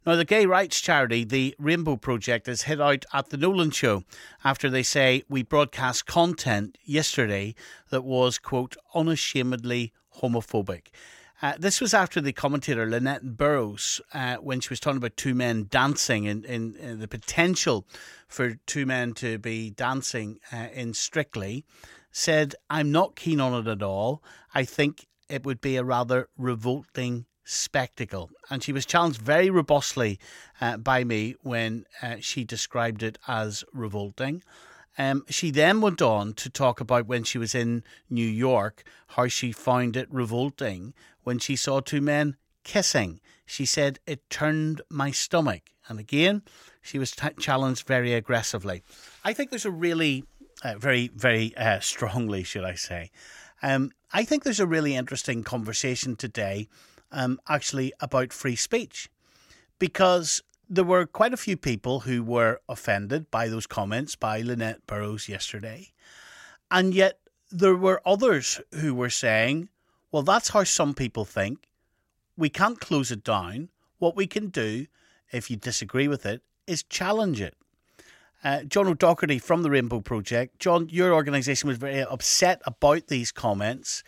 Now, the gay rights charity, the Rainbow Project, has hit out at the Nolan Show after they say we broadcast content yesterday that was, quote, unashamedly homophobic. This was after the commentator Lynette Burrows, when she was talking about two men dancing in the potential for two men to be dancing in Strictly, said, I'm not keen on it at all. I think it would be a rather revolting spectacle. And she was challenged very robustly by me when she described it as revolting. She then went on to talk about when she was in New York, how she found it revolting when she saw two men kissing. She said it turned my stomach. And again, she was challenged very aggressively. I think there's a really, very strongly, should I say. I think there's a really interesting conversation today actually about free speech, because there were quite a few people who were offended by those comments by Lynette Burrows yesterday. And yet there were others who were saying, well, that's how some people think. We can't close it down. What we can do, if you disagree with it, is challenge it. John O'Doherty from the Rainbow Project. John, your organisation was very upset about these comments.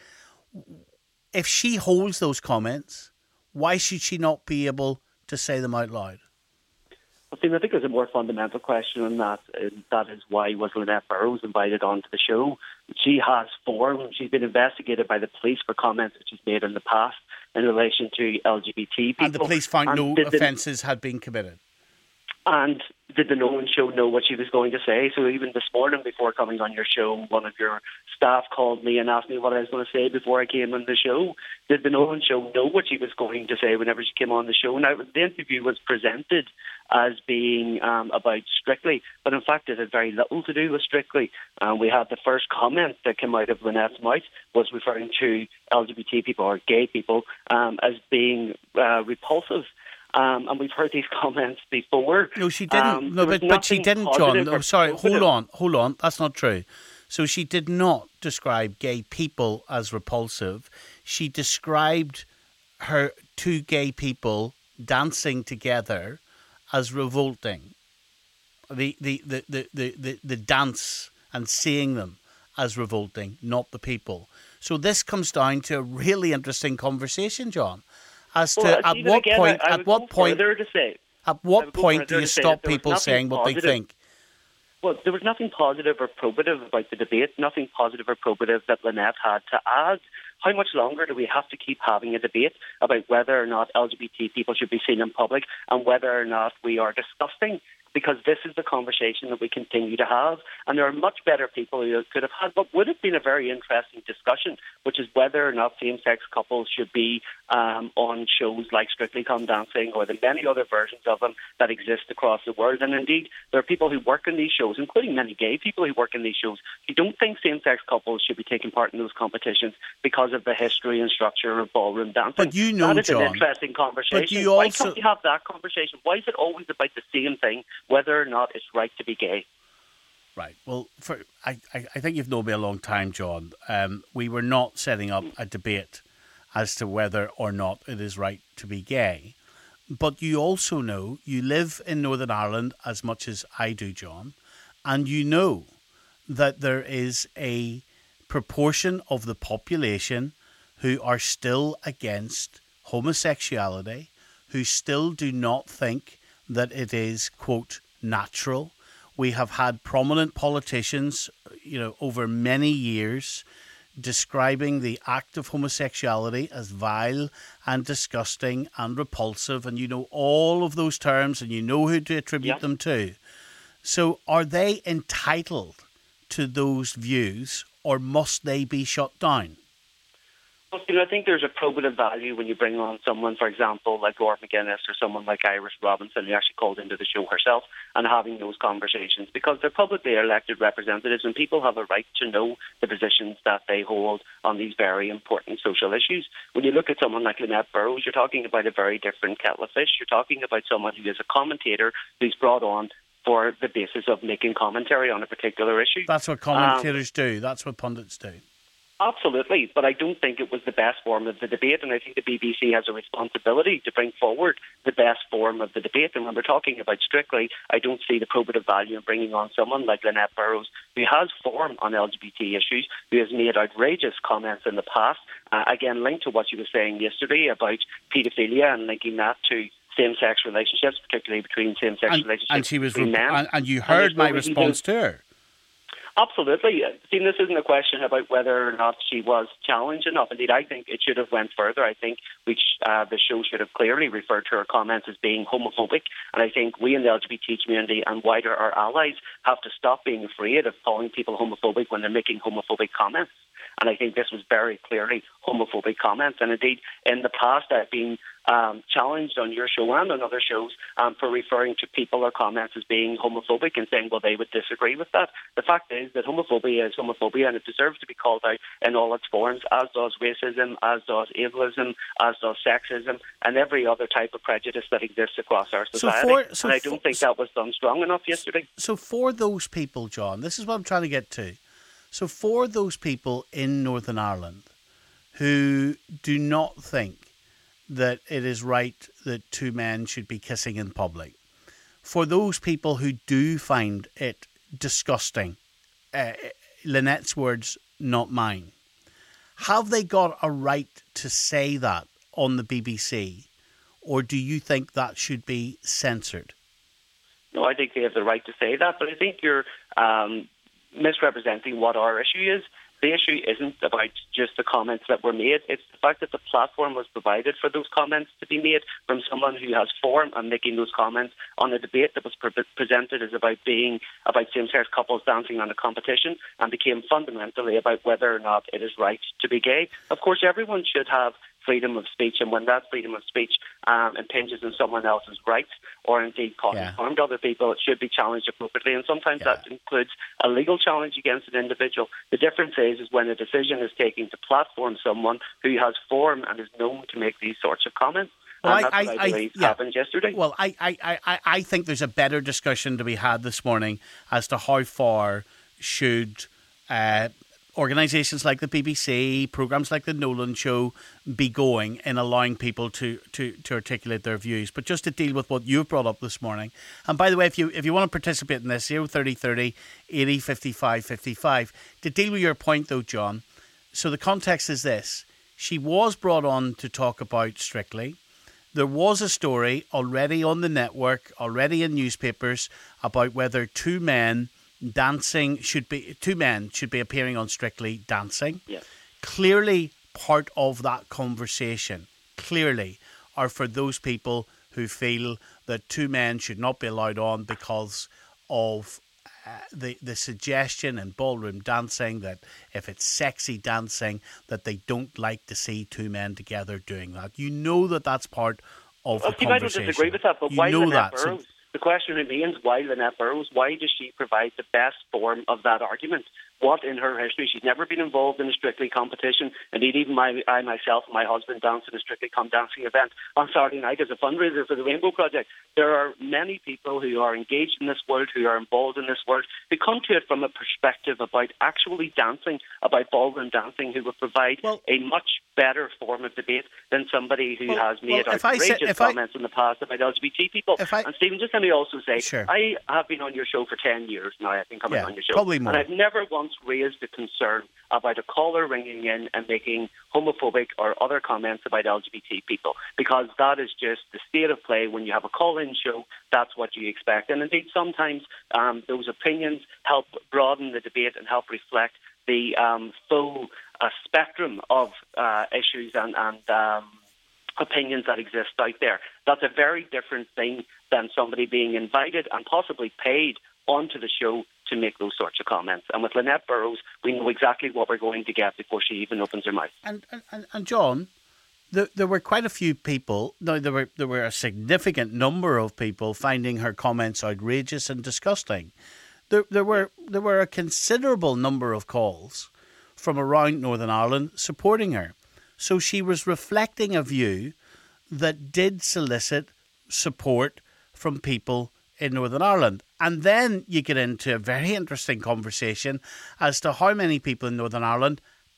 If she holds those comments, why should she not be able to say them out loud? Well, Stephen, I think there's a more fundamental question on that. That is, why was Lynette Burrows invited onto the show? She has formed. She's been investigated by the police for comments that she's made in the past in relation to LGBT people. And the police found no offences had been committed. And did the Nolan Show know what she was going to say? So even this morning, before coming on your show, one of your staff called me and asked me what I was going to say before I came on the show. Did the Nolan Show know what she was going to say whenever she came on the show? Now, the interview was presented as being about Strictly, but in fact it had very little to do with Strictly. We had the first comment that came out of Lynette's mouth was referring to LGBT people or gay people as being repulsive. And we've heard these comments before. No, she didn't. No, but she didn't, John. No, sorry, hold on. That's not true. So she did not describe gay people as repulsive. She described her two gay people dancing together as revolting. The dance and seeing them as revolting, not the people. So this comes down to a really interesting conversation, John. As to at what point do you stop people saying what they think? Well, there was nothing positive or probative about the debate, nothing positive or probative that Lynette had to add. How much longer do we have to keep having a debate about whether or not LGBT people should be seen in public and whether or not we are disgusting? Because this is the conversation that we continue to have. And there are much better people who could have had what would have been a very interesting discussion, which is whether or not same-sex couples should be on shows like Strictly Come Dancing or the many other versions of them that exist across the world. And indeed, there are people who work in these shows, including many gay people who work in these shows, who don't think same-sex couples should be taking part in those competitions because of the history and structure of ballroom dancing. But you know, that is John, an interesting conversation. But you Why also... can't we have that conversation? Why is it always about the same thing, whether or not it's right to be gay? Right. Well, I think you've known me a long time, John. We were not setting up a debate as to whether or not it is right to be gay. But you also know, you live in Northern Ireland as much as I do, John, and you know that there is a proportion of the population who are still against homosexuality, who still do not think that it is, quote, natural. We have had prominent politicians, over many years describing the act of homosexuality as vile and disgusting and repulsive, and you know all of those terms and you know who to attribute them to. So are they entitled to those views, or must they be shut down? I think there's a probative value when you bring on someone, for example, like Gord McGuinness or someone like Iris Robinson, who actually called into the show herself, and having those conversations, because they're publicly elected representatives and people have a right to know the positions that they hold on these very important social issues. When you look at someone like Lynette Burrows, you're talking about a very different kettle of fish. You're talking about someone who is a commentator who's brought on for the basis of making commentary on a particular issue. That's what commentators do. That's what pundits do. Absolutely, but I don't think it was the best form of the debate, and I think the BBC has a responsibility to bring forward the best form of the debate. And when we're talking about Strictly, I don't see the probative value in bringing on someone like Lynette Burrows, who has form on LGBT issues, who has made outrageous comments in the past, again linked to what you were saying yesterday about paedophilia and linking that to same-sex relationships, particularly between same-sex relationships and she was between men. And you heard my response to her. Absolutely. See, this isn't a question about whether or not she was challenged enough. Indeed, I think it should have went further. I think the show should have clearly referred to her comments as being homophobic. And I think we in the LGBT community and wider our allies have to stop being afraid of calling people homophobic when they're making homophobic comments. And I think this was very clearly homophobic comments. And indeed, in the past, I've been challenged on your show and on other shows for referring to people or comments as being homophobic and saying, well, they would disagree with that. The fact is that homophobia is homophobia, and it deserves to be called out in all its forms, as does racism, as does ableism, as does sexism, and every other type of prejudice that exists across our society. And I don't think that was done strong enough yesterday. So for those people, John, this is what I'm trying to get to. So for those people in Northern Ireland who do not think that it is right that two men should be kissing in public, for those people who do find it disgusting, Lynette's words, not mine, have they got a right to say that on the BBC, or do you think that should be censored? No, I think they have the right to say that, but I think you're misrepresenting what our issue is. The issue isn't about just the comments that were made. It's the fact that the platform was provided for those comments to be made from someone who has form and making those comments on a debate that was presented as about same-sex couples dancing on a competition, and became fundamentally about whether or not it is right to be gay. Of course, everyone should have freedom of speech, and when that freedom of speech impinges on someone else's rights or indeed causes harm to other people, it should be challenged appropriately, and sometimes that includes a legal challenge against an individual. The difference is when a decision is taken to platform someone who has form and is known to make these sorts of comments. Well, and that's what I believe happened yesterday. Well, I think there's a better discussion to be had this morning as to how far should organisations like the BBC, programmes like the Nolan Show be going in allowing people to articulate their views. But just to deal with what you've brought up this morning, and by the way, if you want to participate in this, 03030 80 55 55, to deal with your point though, John, so the context is this. She was brought on to talk about Strictly. There was a story already on the network, already in newspapers, about whether two men should be appearing on Strictly dancing. Yes. Clearly part of that conversation are for those people who feel that two men should not be allowed on because of the suggestion in ballroom dancing that if it's sexy dancing that they don't like to see two men together doing that. You know that's part of the conversation. I don't disagree with that, but why Lynette Burrows? The question remains, why Lynette Burrows? Why does she provide the best form of that argument? What in her history? She's never been involved in a Strictly competition. Indeed, even I myself and my husband danced in a Strictly dancing event on Saturday night as a fundraiser for the Rainbow Project. There are many people who are engaged in this world, who are involved in this world, who come to it from a perspective about actually dancing, about ballroom dancing, who would provide a much better form of debate than somebody who has made outrageous comments in the past about LGBT people. And Stephen, just let me also say, sure. I have been on your show for 10 years now. I've been coming on your show. Probably more. And I've never once raised a concern about a caller ringing in and making homophobic or other comments about LGBT people, because that is just the state of play. When you have a call-in show, that's what you expect. And indeed, sometimes those opinions help broaden the debate and help reflect the full spectrum of issues and opinions that exist out there. That's a very different thing than somebody being invited and possibly paid onto the show to make those sorts of comments. And with Lynette Burrows, we know exactly what we're going to get before she even opens her mouth. And John, there were quite a few people. No, there were a significant number of people finding her comments outrageous and disgusting. There were a considerable number of calls from around Northern Ireland supporting her. So she was reflecting a view that did solicit support from people in Northern Ireland. And then you get into a very interesting conversation as to how many people in Northern Ireland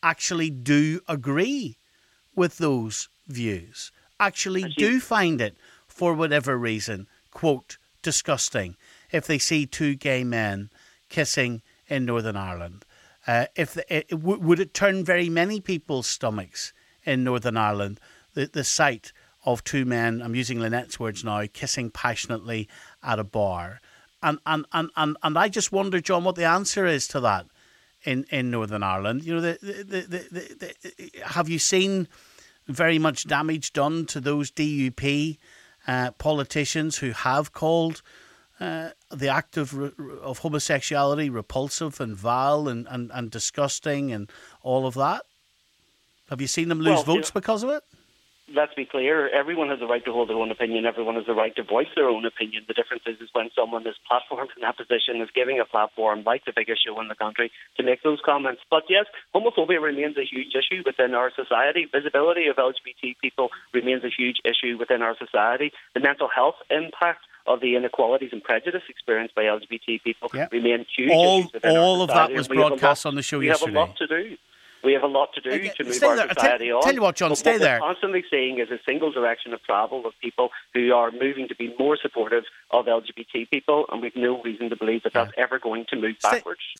actually do agree with those views, actually do find it, for whatever reason, quote, disgusting, if they see two gay men kissing in Northern Ireland. Would it turn very many people's stomachs in Northern Ireland, the sight of two men, I'm using Lynette's words now, kissing passionately at a bar? And I just wonder, John, what the answer is to that in Northern Ireland. You know, have you seen very much damage done to those DUP politicians who have called the act of homosexuality repulsive and vile and disgusting and all of that? Have you seen them lose votes because of it? Let's be clear, everyone has the right to hold their own opinion, everyone has the right to voice their own opinion. The difference is when someone is platformed in that position, is giving a platform like the biggest show in the country to make those comments. But yes, homophobia remains a huge issue within our society. Visibility of LGBT people remains a huge issue within our society. The mental health impact of the inequalities and prejudice experienced by LGBT people remain huge issues within our society. All of that was broadcast on the show yesterday. We have a lot to do. We have a lot to do to move our society on. Tell you what, John, stay there. What we're constantly seeing is a single direction of travel of people who are moving to be more supportive of LGBT people, and we've no reason to believe that that's ever going to move backwards.